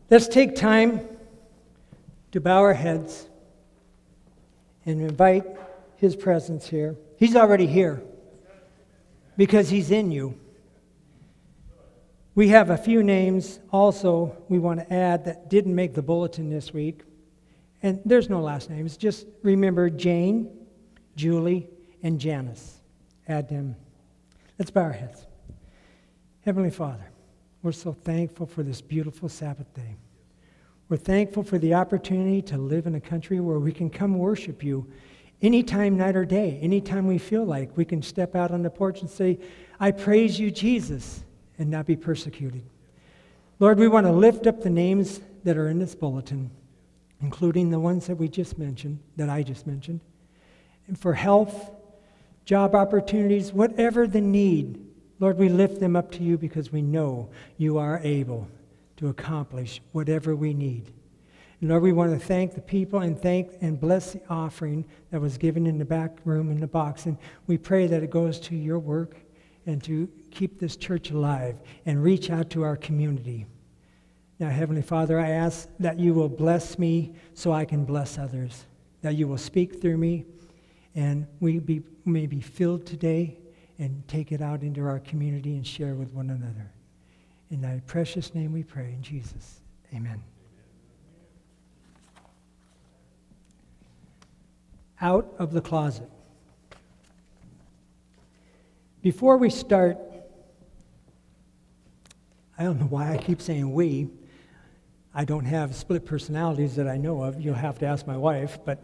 Let's take time to bow our heads and invite His presence here. He's already here because He's in you. We have a few names also we want to add that didn't make the bulletin this week. And there's no last names. Just remember Jane, Julie, and Janice. Add them. Let's bow our heads. Heavenly Father, we're so thankful for this beautiful Sabbath day. We're thankful for the opportunity to live in a country where we can come worship you anytime, night or day, anytime we feel like. We can step out on the porch and say, I praise you, Jesus, and not be persecuted. Lord, we want to lift up the names that are in this bulletin, including the ones that I just mentioned, and for health, job opportunities, whatever the need, Lord, we lift them up to you because we know you are able to accomplish whatever we need. And Lord, we want to thank the people and bless the offering that was given in the back room in the box. And we pray that it goes to your work and to keep this church alive and reach out to our community. Now, Heavenly Father, I ask that you will bless me so I can bless others, that you will speak through me, and we may be filled today and take it out into our community and share with one another. In thy precious name we pray, in Jesus. Amen. Out of the closet. Before we start, I don't know why I keep saying we. I don't have split personalities that I know of. You'll have to ask my wife. But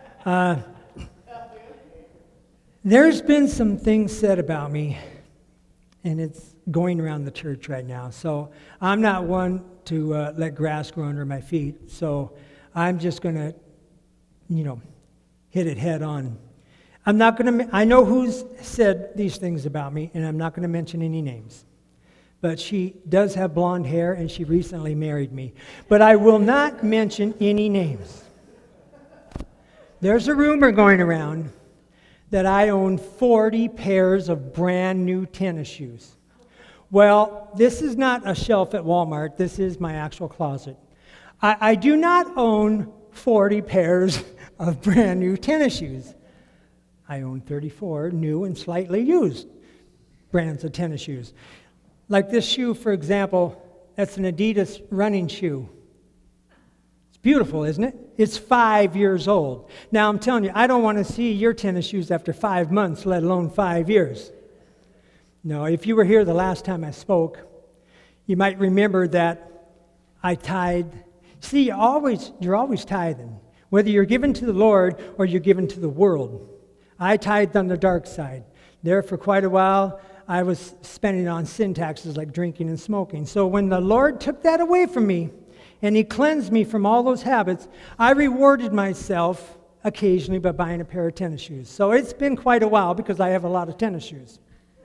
there's been some things said about me, and it's going around the church right now. So I'm not one to let grass grow under my feet. So I'm just going to, hit it head on. I know who's said these things about me, and I'm not going to mention any names. But she does have blonde hair, and she recently married me. But I will not mention any names. There's a rumor going around that I own 40 pairs of brand new tennis shoes. Well, this is not a shelf at Walmart. This is my actual closet. I do not own 40 pairs of brand new tennis shoes. I own 34 new and slightly used brands of tennis shoes. Like this shoe, for example, that's an Adidas running shoe. It's beautiful, isn't it? It's 5 years old. Now, I'm telling you, I don't want to see your tennis shoes after 5 months, let alone 5 years. No, if you were here the last time I spoke, you might remember that I tithe. See, you're always tithing, whether you're given to the Lord or you're given to the world. I tithed on the dark side. There for quite a while, I was spending on sin taxes like drinking and smoking. So when the Lord took that away from me and He cleansed me from all those habits, I rewarded myself occasionally by buying a pair of tennis shoes. So it's been quite a while because I have a lot of tennis shoes.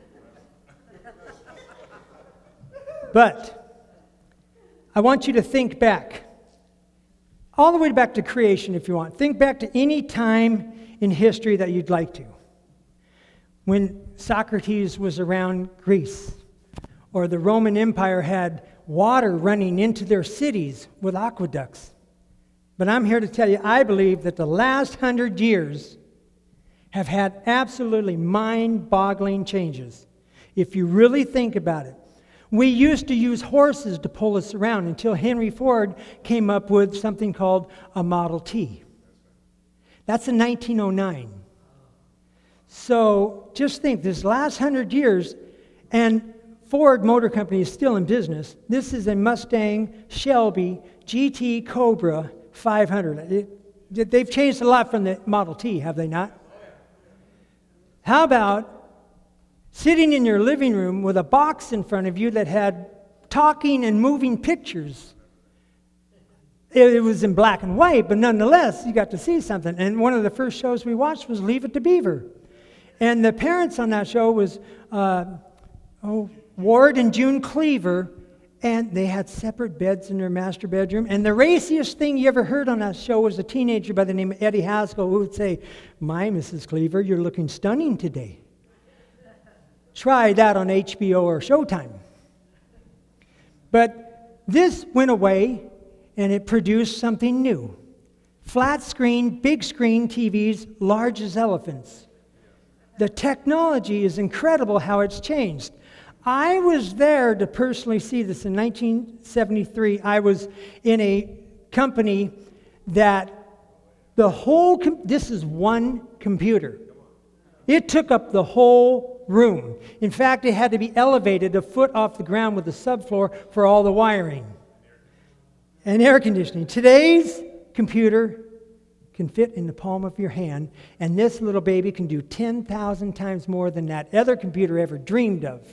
But I want you to think back, all the way back to creation if you want. Think back to any time in history that you'd like to. When Socrates was around Greece, or the Roman Empire had water running into their cities with aqueducts. But I'm here to tell you, I believe that the last 100 years have had absolutely mind-boggling changes. If you really think about it. We used to use horses to pull us around until Henry Ford came up with something called a Model T. That's in 1909. So just think, this last 100 years, and Ford Motor Company is still in business. This is a Mustang Shelby GT Cobra 500. They've changed a lot from the Model T, have they not? How about sitting in your living room with a box in front of you that had talking and moving pictures? It was in black and white, but nonetheless, you got to see something. And one of the first shows we watched was Leave It to Beaver. And the parents on that show was Ward and June Cleaver, and they had separate beds in their master bedroom. And the raciest thing you ever heard on that show was a teenager by the name of Eddie Haskell who would say, "My Mrs. Cleaver, you're looking stunning today." Try that on HBO or Showtime. But this went away, and it produced something new. Flat screen, big screen TVs, large as elephants. The technology is incredible how it's changed. I was there to personally see this in 1973. I was in a company that this is one computer. It took up the whole room. In fact, it had to be elevated a foot off the ground with the subfloor for all the wiring. And air conditioning. Today's computer can fit in the palm of your hand, and this little baby can do 10,000 times more than that other computer ever dreamed of.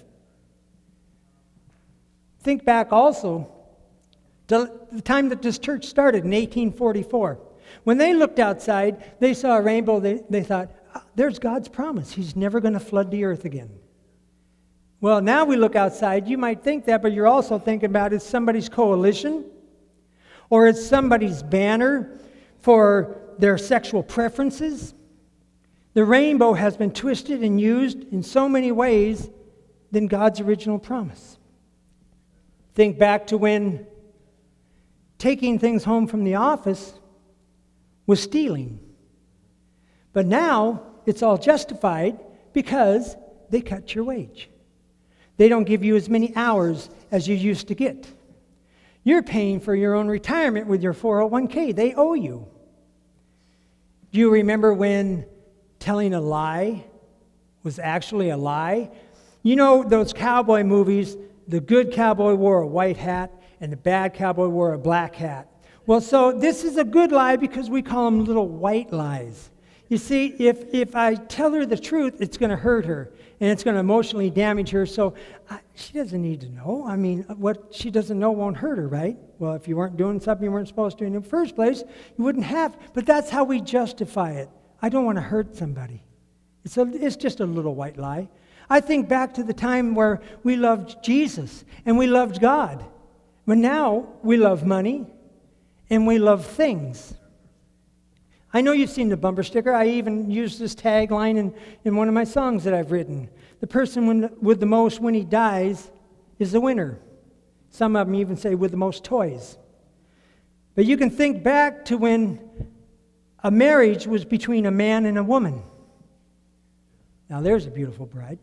Think back also to the time that this church started in 1844. When they looked outside, they saw a rainbow. They thought, there's God's promise. He's never going to flood the earth again. Well, now we look outside. You might think that, but you're also thinking about it's somebody's coalition, or it's somebody's banner for their sexual preferences. The rainbow has been twisted and used in so many ways than God's original promise. Think back to when taking things home from the office was stealing. But now it's all justified because they cut your wage. They don't give you as many hours as you used to get. You're paying for your own retirement with your 401k. They owe you. Do you remember when telling a lie was actually a lie? You know those cowboy movies, the good cowboy wore a white hat and the bad cowboy wore a black hat. Well, so this is a good lie because we call them little white lies. You see, if I tell her the truth, it's going to hurt her, and it's going to emotionally damage her, so she doesn't need to know. I mean, what she doesn't know won't hurt her, right? Well, if you weren't doing something you weren't supposed to in the first place, you wouldn't have. But that's how we justify it. I don't want to hurt somebody. It's just a little white lie. I think back to the time where we loved Jesus, and we loved God. But now we love money, and we love things. I know you've seen the bumper sticker. I even used this tagline in one of my songs that I've written. The person with the most when he dies is the winner. Some of them even say with the most toys. But you can think back to when a marriage was between a man and a woman. Now there's a beautiful bride.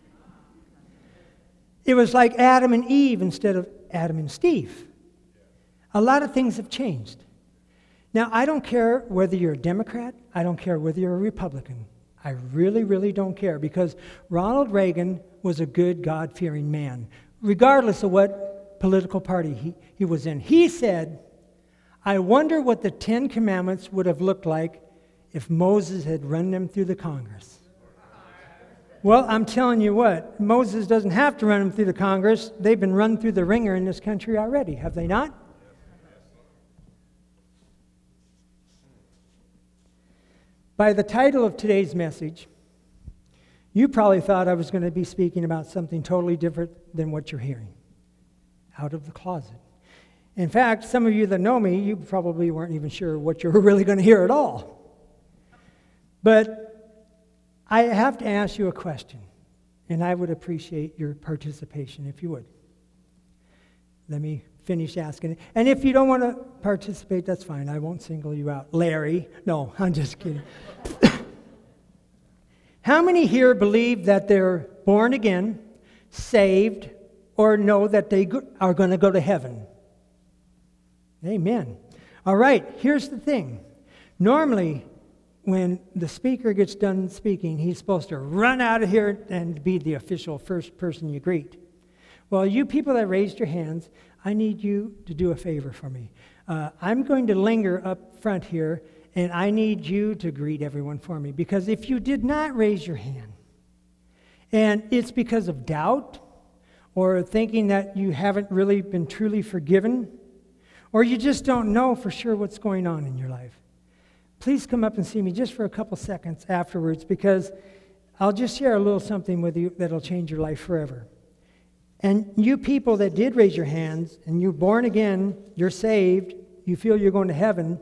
It was like Adam and Eve instead of Adam and Steve. A lot of things have changed. Now, I don't care whether you're a Democrat. I don't care whether you're a Republican. I really, really don't care, because Ronald Reagan was a good, God-fearing man, regardless of what political party he was in. He said, I wonder what the 10 Commandments would have looked like if Moses had run them through the Congress. Well, I'm telling you what, Moses doesn't have to run them through the Congress. They've been run through the ringer in this country already, have they not? By the title of today's message, you probably thought I was going to be speaking about something totally different than what you're hearing. Out of the closet. In fact, some of you that know me, you probably weren't even sure what you were really going to hear at all. But I have to ask you a question, and I would appreciate your participation if you would. Let me finish asking it. And if you don't want to participate, that's fine. I won't single you out. Larry. No, I'm just kidding. How many here believe that they're born again, saved, or know that they are going to go to heaven? Amen. All right, here's the thing. Normally, when the speaker gets done speaking, he's supposed to run out of here and be the official first person you greet. Well, you people that raised your hands, I need you to do a favor for me. I'm going to linger up front here, and I need you to greet everyone for me. Because if you did not raise your hand, and it's because of doubt, or thinking that you haven't really been truly forgiven, or you just don't know for sure what's going on in your life, please come up and see me just for a couple seconds afterwards, because I'll just share a little something with you that'll change your life forever. And you people that did raise your hands, and you're born again, you're saved, you feel you're going to heaven,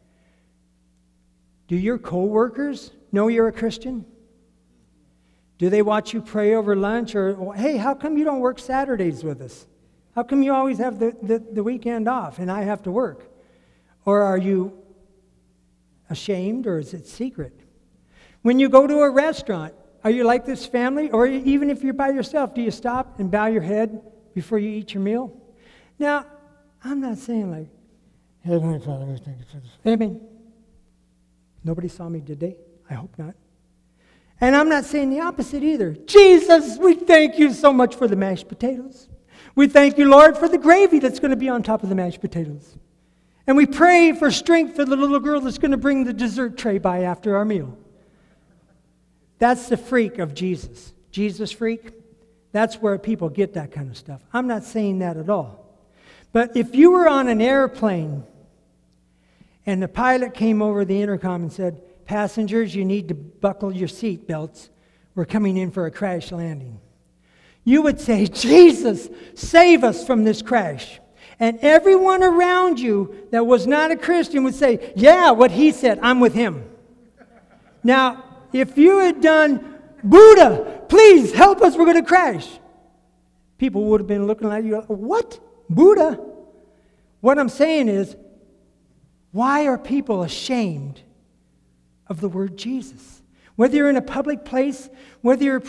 do your co-workers know you're a Christian? Do they watch you pray over lunch? Or, hey, how come you don't work Saturdays with us? How come you always have the weekend off and I have to work? Or are you ashamed, or is it secret? When you go to a restaurant, are you like this family? Or even if you're by yourself, do you stop and bow your head before you eat your meal? Now, I'm not saying like, Heavenly Father, we thank you for this. Amen. Nobody saw me, did they? I hope not. And I'm not saying the opposite either. Jesus, we thank you so much for the mashed potatoes. We thank you, Lord, for the gravy that's going to be on top of the mashed potatoes. And we pray for strength for the little girl that's going to bring the dessert tray by after our meal. That's the freak of Jesus. Jesus freak. That's where people get that kind of stuff. I'm not saying that at all. But if you were on an airplane and the pilot came over the intercom and said, "Passengers, you need to buckle your seat belts. We're coming in for a crash landing," you would say, "Jesus, save us from this crash." And everyone around you that was not a Christian would say, "Yeah, what he said, I'm with him." Now, if you had done, "Buddha, please help us, we're going to crash," people would have been looking at you, "What? Buddha?" What I'm saying is, why are people ashamed of the word Jesus? Whether you're in a public place, whether you're,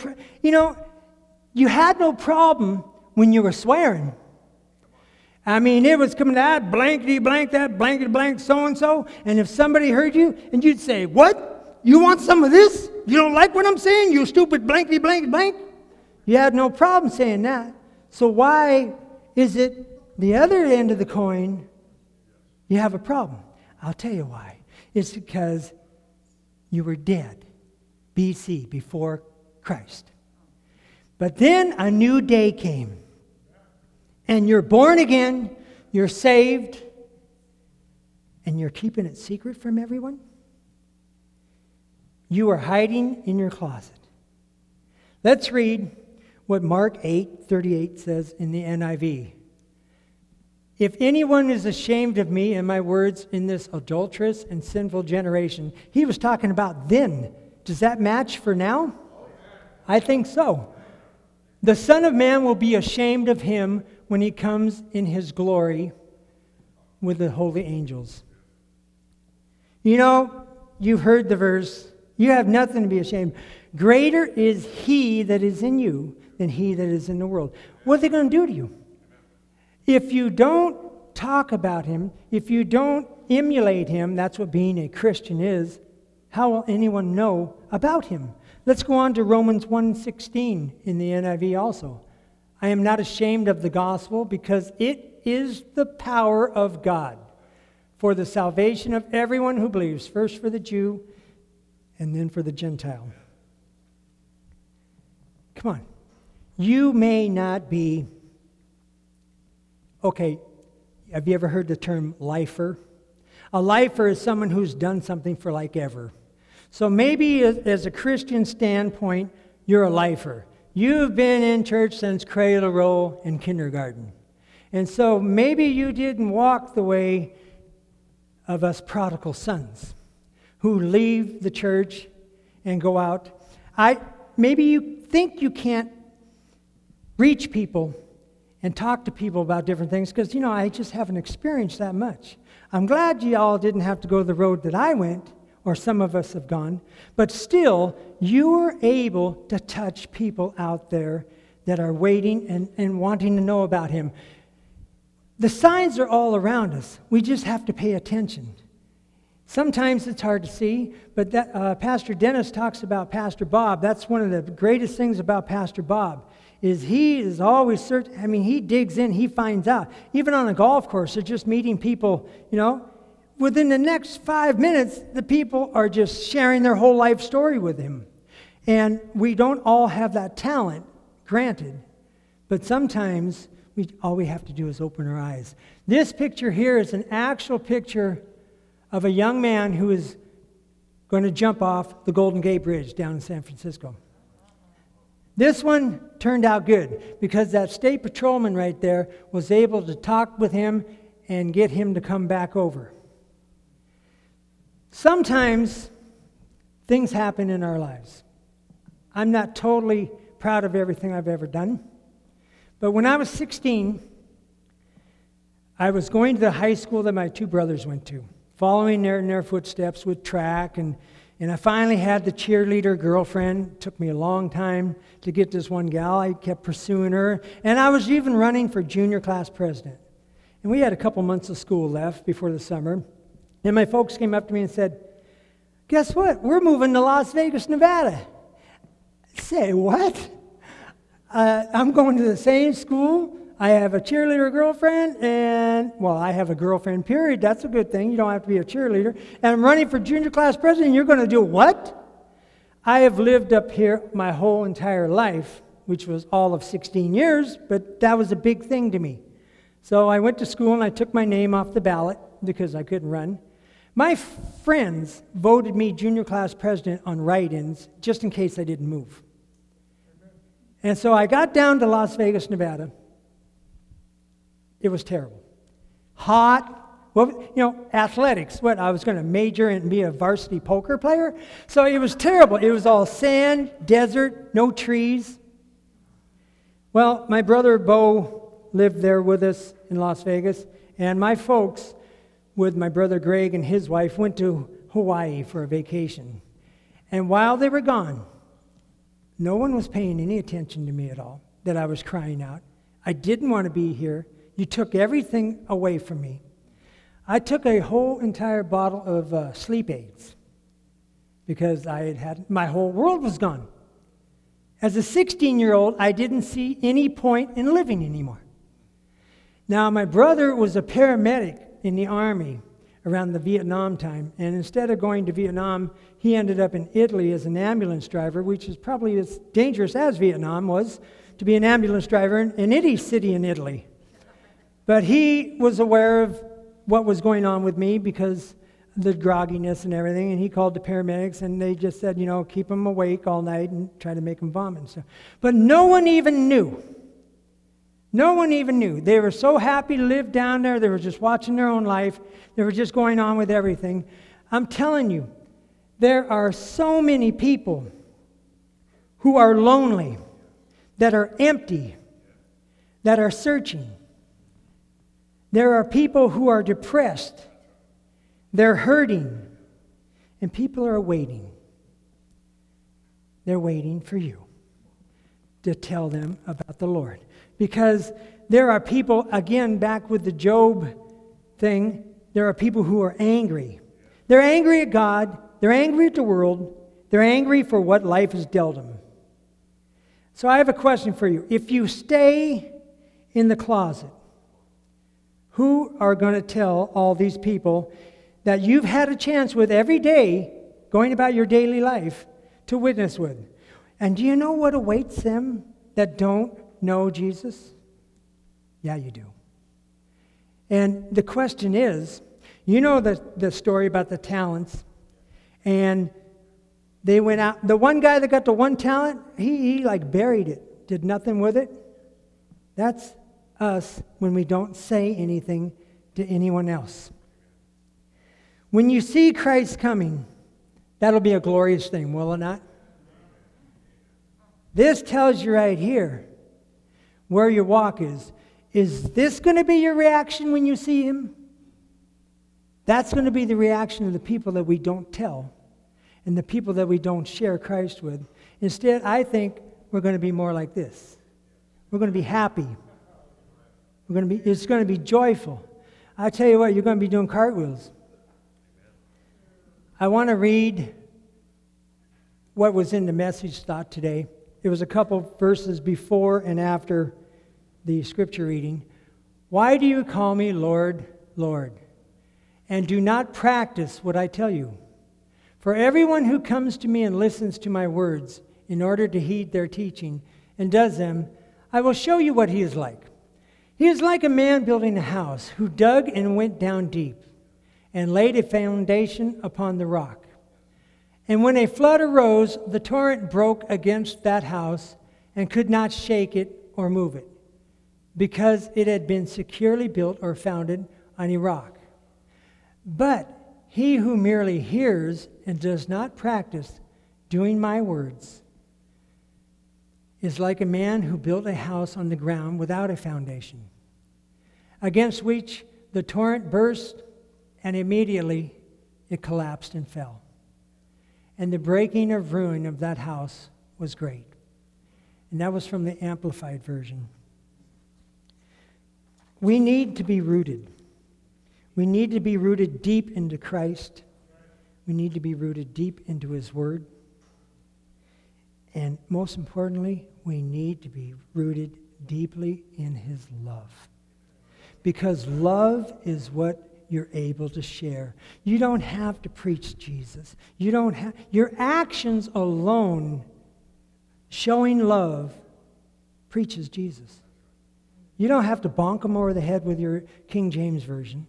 you had no problem when you were swearing. I mean, it was coming out, blankety blank that, blankety blank so-and-so, and if somebody heard you, and you'd say, "What? You want some of this? You don't like what I'm saying, you stupid blankety blank blank?" You had no problem saying that. So why is it the other end of the coin, you have a problem? I'll tell you why. It's because you were dead, BC, before Christ. But then a new day came. And you're born again, you're saved, and you're keeping it secret from everyone? You are hiding in your closet. Let's read what Mark 8:38 says in the NIV. "If anyone is ashamed of me and my words in this adulterous and sinful generation," he was talking about then. Does that match for now? I think so. "The Son of Man will be ashamed of him when he comes in his glory with the holy angels." You've heard the verse, "You have nothing to be ashamed. Greater is he that is in you than he that is in the world." What are they going to do to you? If you don't talk about him, if you don't emulate him, that's what being a Christian is, how will anyone know about him? Let's go on to Romans 1:16 in the NIV also. "I am not ashamed of the gospel, because it is the power of God for the salvation of everyone who believes, first for the Jew and then for the Gentile." Come on. You may not be, okay, have you ever heard the term lifer? A lifer is someone who's done something for like ever. So maybe as a Christian standpoint, you're a lifer. You've been in church since cradle roll in kindergarten. And so maybe you didn't walk the way of us prodigal sons who leave the church and go out. Maybe you think you can't reach people and talk to people about different things because, I just haven't experienced that much. I'm glad you all didn't have to go the road that I went, or some of us have gone, but still, you are able to touch people out there that are waiting and wanting to know about him. The signs are all around us. We just have to pay attention. Sometimes it's hard to see, but Pastor Dennis talks about Pastor Bob. That's one of the greatest things about Pastor Bob, is he is always searching. He digs in, he finds out. Even on a golf course, they're just meeting people, within the next 5 minutes, the people are just sharing their whole life story with him. And we don't all have that talent, granted. But sometimes all we have to do is open our eyes. This picture here is an actual picture of a young man who is going to jump off the Golden Gate Bridge down in San Francisco. This one turned out good because that state patrolman right there was able to talk with him and get him to come back over. Sometimes things happen in our lives. I'm not totally proud of everything I've ever done. But when I was 16, I was going to the high school that my two brothers went to, following in their footsteps with track, and I finally had the cheerleader girlfriend. It took me a long time to get this one gal. I kept pursuing her, and I was even running for junior class president. And we had a couple months of school left before the summer, and my folks came up to me and said, "Guess what? We're moving to Las Vegas, Nevada." I say, "What?" I'm going to the same school. I have a cheerleader girlfriend, and, well, I have a girlfriend, period. That's a good thing. You don't have to be a cheerleader. And I'm running for junior class president, and you're going to do what? I have lived up here my whole entire life, which was all of 16 years, but that was a big thing to me. So I went to school, and I took my name off the ballot because I couldn't run. My friends voted me junior class president on write-ins just in case I didn't move. And so I got down to Las Vegas, Nevada. It was terrible. Hot. Well, athletics. What, I was going to major and be a varsity poker player? So it was terrible. It was all sand, desert, no trees. Well, my brother Bo lived there with us in Las Vegas, and my folks, with my brother Greg and his wife, went to Hawaii for a vacation. And while they were gone, no one was paying any attention to me at all, that I was crying out. I didn't want to be here. You took everything away from me. I took a whole entire bottle of sleep aids because I had my whole world was gone. As a 16-year-old, I didn't see any point in living anymore. Now, my brother was a paramedic in the Army around the Vietnam time, and instead of going to Vietnam, he ended up in Italy as an ambulance driver, which is probably as dangerous as Vietnam was to be an ambulance driver in any city in Italy. But he was aware of what was going on with me because of the grogginess and everything, and he called the paramedics, and they just said, keep him awake all night and try to make him vomit and stuff. But no one even knew. No one even knew. They were so happy to live down there. They were just watching their own life. They were just going on with everything. I'm telling you, there are so many people who are lonely, that are empty, that are searching. There are people who are depressed. They're hurting. And people are waiting. They're waiting for you to tell them about the Lord. Because there are people, again, back with the Job thing, there are people who are angry. They're angry at God. They're angry at the world. They're angry for what life has dealt them. So I have a question for you. If you stay in the closet, who are going to tell all these people that you've had a chance with every day, going about your daily life, to witness with? And do you know what awaits them that don't know Jesus? Yeah, you do. And the question is, the story about the talents, and they went out. The one guy that got the one talent, he buried it, did nothing with it. That's us when we don't say anything to anyone else. When you see Christ coming, that'll be a glorious thing, will it not? This tells you right here where your walk is. Is this going to be your reaction when you see him? That's going to be the reaction of the people that we don't tell and the people that we don't share Christ with. Instead, I think we're going to be more like this. We're going to be happy. It's going to be joyful. I tell you what, you're going to be doing cartwheels. I want to read what was in the message thought today. It was a couple verses before and after the scripture reading. Why do you call me Lord, Lord, and do not practice what I tell you? For everyone who comes to me and listens to my words in order to heed their teaching and does them, I will show you what he is like. He is like a man building a house who dug and went down deep and laid a foundation upon the rock. And when a flood arose, the torrent broke against that house and could not shake it or move it, because it had been securely built or founded on a rock. But he who merely hears and does not practice doing my words is like a man who built a house on the ground without a foundation, against which the torrent burst, and immediately it collapsed and fell. And the breaking of ruin of that house was great. And that was from the Amplified Version. We need to be rooted. We need to be rooted deep into Christ. We need to be rooted deep into His Word. And most importantly, we need to be rooted deeply in His love. Because love is what you're able to share. You don't have to preach Jesus. You don't have, your actions alone showing love preaches Jesus. You don't have to bonk them over the head with your King James Version.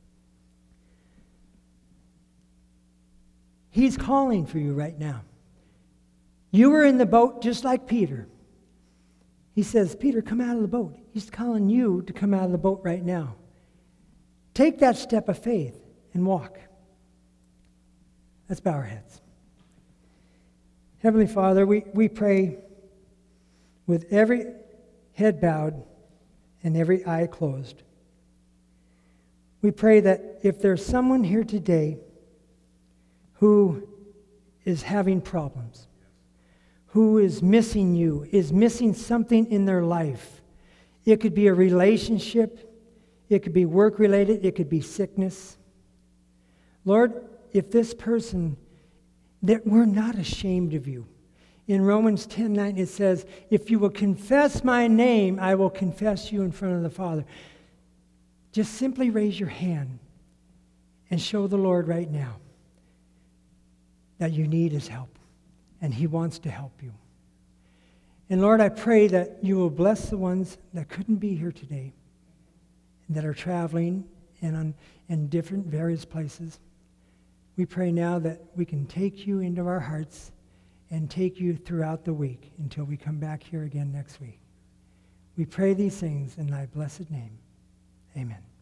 He's calling for you right now. You were in the boat just like Peter. He says, Peter, come out of the boat. He's calling you to come out of the boat right now. Take that step of faith and walk. Let's bow our heads. Heavenly Father, we pray with every head bowed and every eye closed. We pray that if there's someone here today who is having problems, who is missing you, is missing something in their life, it could be a relationship, it could be work-related, it could be sickness. Lord, if this person, that we're not ashamed of you. In Romans 10:9 it says, if you will confess my name, I will confess you in front of the Father. Just simply raise your hand and show the Lord right now that you need His help, and He wants to help you. And Lord, I pray that you will bless the ones that couldn't be here today, that are traveling and in different various places. We pray now that we can take you into our hearts and take you throughout the week until we come back here again next week. We pray these things in thy blessed name. Amen.